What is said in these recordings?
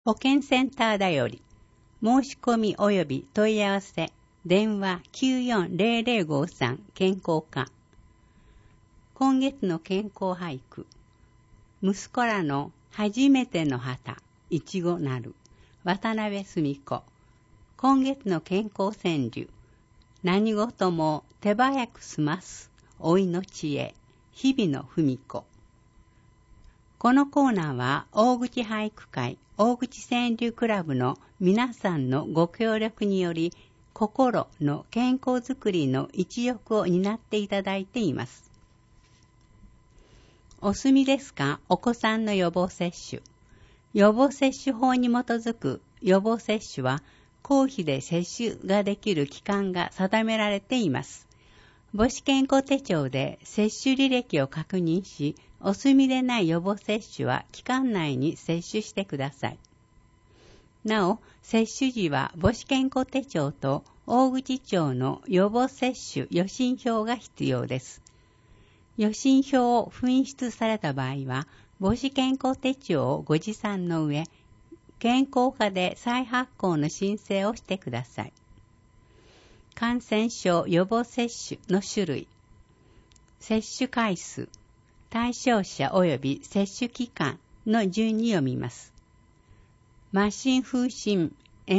保健センターだより、申し込み及び問い合わせ、電話 940053 健康課。今月の健康俳句。息子らの初めての旗、いちごなる。渡辺澄子。今月の健康川柳。何事も手早く済ます、老いの知恵、日々の文子。このコーナーは大口俳句会、大口川柳クラブの皆さんのご協力により、心の健康づくりの一翼を担っていただいています。お済みですか？お子さんの予防接種。予防接種法に基づく予防接種は、公費で接種ができる期間が定められています。母子健康手帳で接種履歴を確認し、お済みでない予防接種は期間内に接種してください。なお、接種時は母子健康手帳と大口町の予防接種予診票が必要です。予診票を紛失された場合は、母子健康手帳をご持参の上、健康課で再発行の申請をしてください。感染症予防接種の種類、接種回数、対象者及び接種期間の順に読みます。麻疹風疹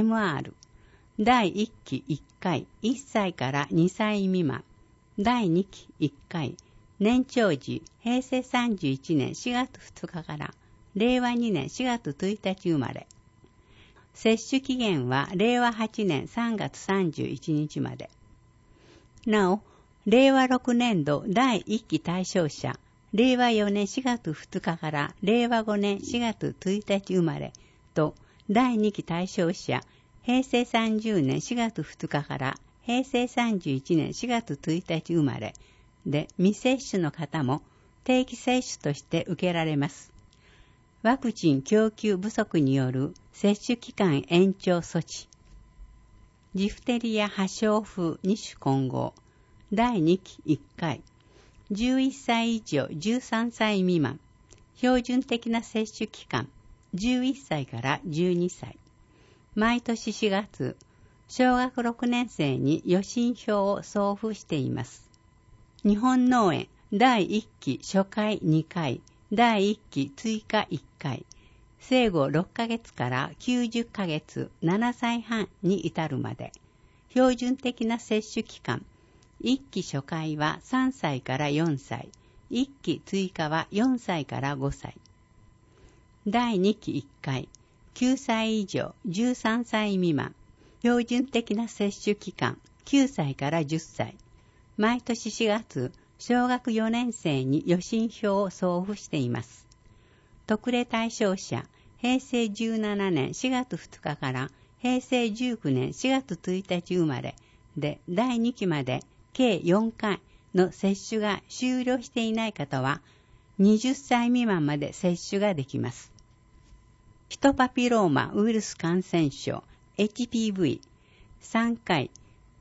MR 第1期1回1歳から2歳未満、第2期1回年長時平成31年4月2日から令和2年4月1日生まれ。接種期限は令和8年3月31日まで。なお、令和6年度第1期対象者、令和4年4月2日から令和5年4月1日生まれと、第2期対象者、平成30年4月2日から平成31年4月1日生まれで未接種の方も定期接種として受けられます。ワクチン供給不足による接種期間延長措置。ジフテリア破傷風2種混合。第2期1回。11歳以上13歳未満。標準的な接種期間。11歳から12歳。毎年4月、小学6年生に予診票を送付しています。日本脳炎第1期初回2回。第1期追加1回、生後6ヶ月から90ヶ月7歳半に至るまで、標準的な接種期間、1期初回は3歳から4歳、1期追加は4歳から5歳。第2期1回、9歳以上13歳未満、標準的な接種期間、9歳から10歳。毎年4月、小学4年生に予診票を送付しています。特例対象者、平成17年4月2日から平成19年4月1日生まれで第2期まで計4回の接種が終了していない方は20歳未満まで接種ができます。ヒトパピローマウイルス感染症 HPV 3回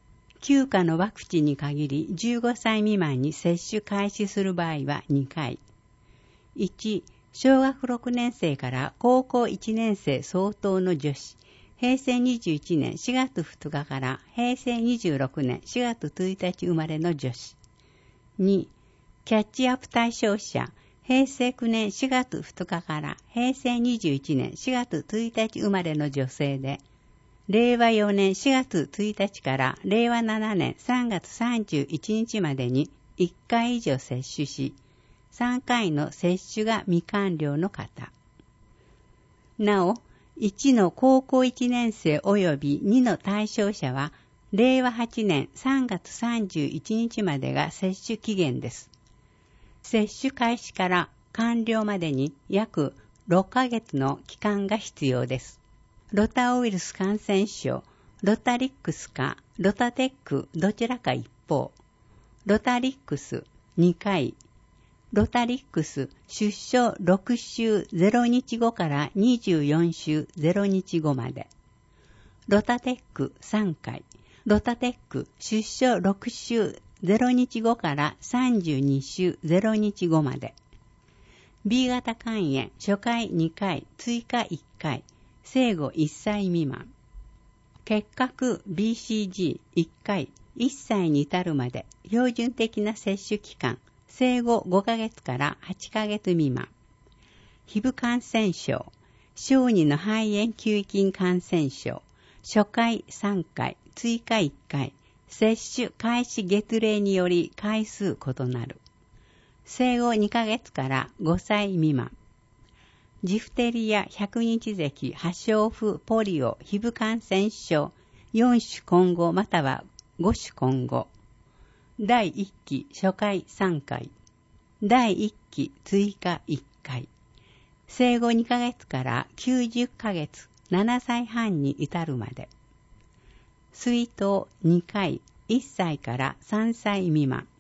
9価のワクチンに限り15歳未満に接種開始する場合は2回。1、小学6年生から高校1年生相当の女子、平成21年4月2日から平成26年4月1日生まれの女子。2、キャッチアップ対象者、平成9年4月2日から平成21年4月1日生まれの女性で、令和4年4月1日から令和7年3月31日までに1回以上接種し、3回の接種が未完了の方。なお、1の高校1年生及び2の対象者は、令和8年3月31日までが接種期限です。接種開始から完了までに約6ヶ月の期間が必要です。ロタウイルス感染症、ロタリックスかロタテックどちらか一方、ロタリックス2回、ロタリックス出生6週0日後から24週0日後まで、ロタテック3回、ロタテック出生6週0日後から32週0日後まで、B 型肝炎初回2回追加1回、 生後1歳未満。結核 BCG1 回、1歳に至るまで標準的な接種期間、生後5ヶ月から8ヶ月未満。皮膚感染症、小児の肺炎球菌感染症、初回3回、追加1回、接種開始月齢により回数異なる。生後2ヶ月から5歳未満。ジフテリア100日咳破傷風ポリオ皮膚感染症4種混合または5種混合。第1期初回3回。第1期追加1回。生後2ヶ月から90ヶ月7歳半に至るまで。水筒2回1歳から3歳未満。